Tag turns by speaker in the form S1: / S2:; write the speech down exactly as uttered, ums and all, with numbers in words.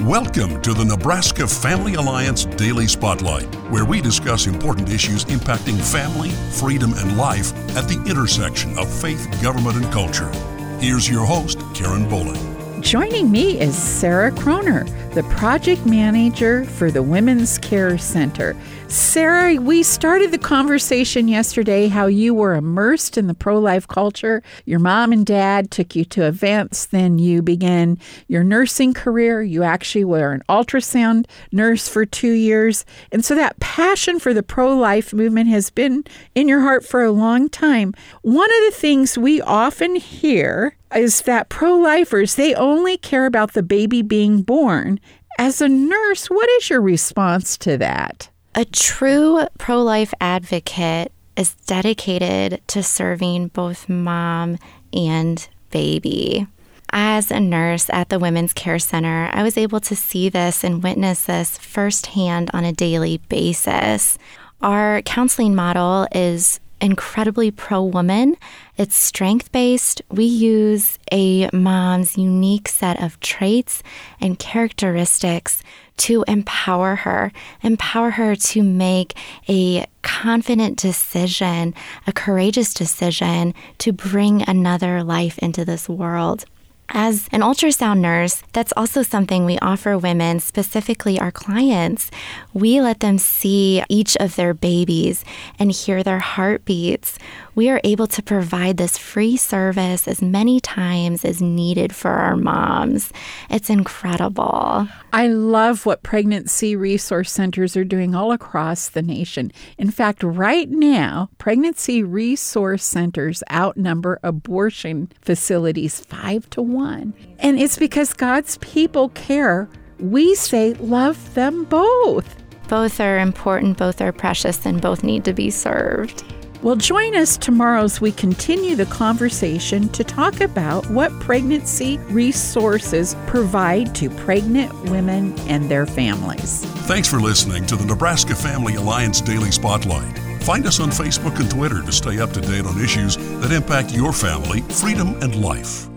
S1: Welcome to the Nebraska Family Alliance Daily Spotlight, where we discuss important issues impacting family, freedom, and life at the intersection of faith, government, and culture. Here's your host, Karen Bowling.
S2: Joining me is Sarah Kroner, the project manager for the Women's Care Center. Sarah, we started the conversation yesterday how you were immersed in the pro-life culture. Your mom and dad took you to events. Then you began your nursing career. You actually were an ultrasound nurse for two years. And so that passion for the pro-life movement has been in your heart for a long time. One of the things we often hear is that pro-lifers, they only care about the baby being born. As a nurse, what is your response to that?
S3: A true pro-life advocate is dedicated to serving both mom and baby. As a nurse at the Women's Care Center, I was able to see this and witness this firsthand on a daily basis. Our counseling model is incredibly pro-woman. It's strength-based. We use a mom's unique set of traits and characteristics to empower her, empower her to make a confident decision, a courageous decision to bring another life into this world. As an ultrasound nurse, that's also something we offer women, specifically our clients. We let them see each of their babies and hear their heartbeats. We are able to provide this free service as many times as needed for our moms. It's incredible.
S2: I love what pregnancy resource centers are doing all across the nation. In fact, right now, pregnancy resource centers outnumber abortion facilities five to one. And it's because God's people care. We say, love them both.
S3: Both are important, both are precious, and both need to be served.
S2: Well, join us tomorrow as we continue the conversation to talk about what pregnancy resources provide to pregnant women and their families.
S1: Thanks for listening to the Nebraska Family Alliance Daily Spotlight. Find us on Facebook and Twitter to stay up to date on issues that impact your family, freedom, and life.